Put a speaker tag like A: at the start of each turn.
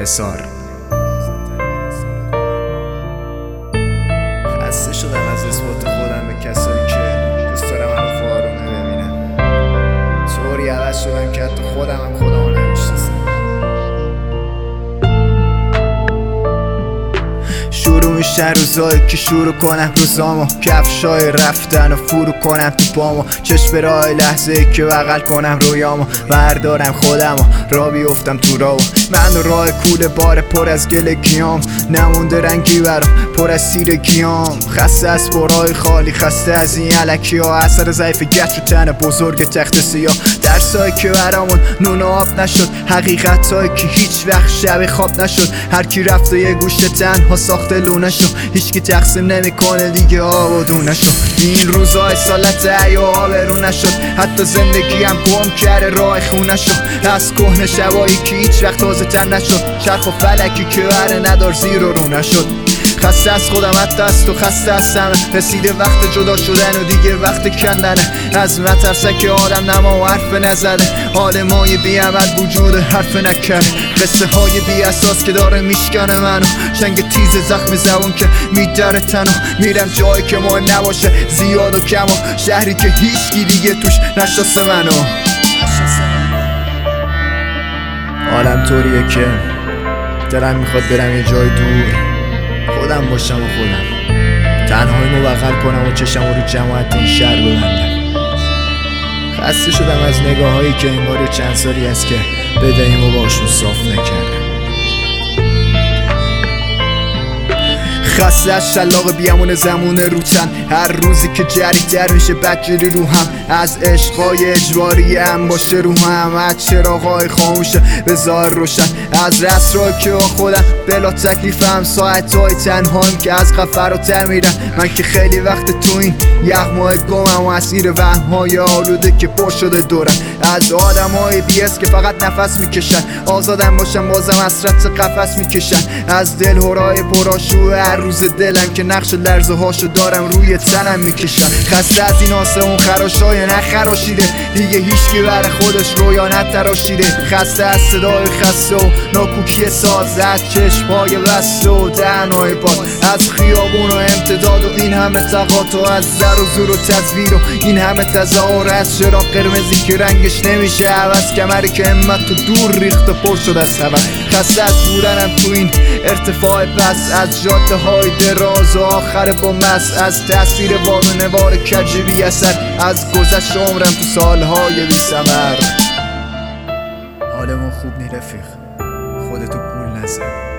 A: حصار. خسته شدم از اثبات خودم به کسایی که دوست دارم منو فارونه ببینم. طوری عوض شدم که حتی خودم هم خودمو نمیشناسم. شروع میشن روزایی که شروع کنم روزامو، کفشای رفتن و فرو کنم تو پامو، چشم به راه لحظه که بغل کنم رویامو، بردارم خودمو را بیفتم تو راهو. من راه کوله بار پر از گل گیام، نمونده رنگی برام پر از سیر گیام. خسته از برای خالی، خسته از این علکی ها، اثر ضعیف گچ و تن بزرگ تخت سیاه. درسایی که برامون نون و آب نشد، حقیقتایی که هیچ وقت شب خواب نشد. هر کی رفته یه گوشه تنها ساخته لونشو، هیچکی تقسیم نمیکنه دیگه آب و دونشو. این روزای سالت عیاها برون نشد، حتی زندگی هم گم کرده راه خونشو. از کهنه شبایی که هیچ وقت تازه تن نشد، چرخ و فلکی که بره ندار زیر و رو نشد. خسته از خودم حتی از تو، خسته از همه. رسیده وقت جدا شدن و دیگه وقت کندنه. از مترسه که آدم نما و حرف نزده، حال مای بی عمل وجود حرف نکرده. قصه های بی اساس که داره میشکنه منو، شنگ تیز زخم زبون که میدره تنو. میرم جایی که مهم نباشه زیاد و کم، و شهری که هیچکی دیگه توش نشناسه منو. حالم طوریه که دلم میخواد برم یه جای دور، خودم باشم و خودم تنهاییمو بغل کنم و چشمو رو جماعت این شهر ببندم. خسته شدم از نگاه هایی که انگار چند سالی هست که بدهیمو باشون صاف نکردم. خسته از شلاق بیامون زمون روتن، هر روزی که جری‌تر میشه بدجوری رو هم. از عشقای اجباری هم باشه رو هم، از چراغای خاموشه به ظاهر روشن. از رسرای که خودم بلا تکلیفم، ساعتهای تنهایم که از قفر رو تمیرن. من که خیلی وقت تو این یخماه گمم و اسیر وهمهای آلوده که پر شده دورم. از آدمای بی‌حس که فقط نفس میکشن، آزادم باشم بازم حسرت قفس میکشن. از دلهرای پرآشوب هر روز دلم که نقش لرزه هاشو دارم روی تنم میکشم. خسته از این آسمون خراشای نخراشیده، دیگه هیچکی برای خودش رویا نتراشیده. خسته از صدای خسته و ناکوکی ساز، از چشمهای بسته و دهنهای باز، از خیابون و امتداد و این همه تقاطع، از زر و زور و تزویر و این همه تظاهر. از چراغ قرمزی که رنگش نمیشه عوض، کمری که همت تو دور ریخت و پر شد از هوس. خسته از بودنم تو این ارتفاع پس، از جاده های دراز و آخر بومس، از تاثیر وارونوار کج بی اثر، از گذشت عمرم تو سالهای بی ثمر. حالمون خوب نی رفیق، خودتو گول نزن.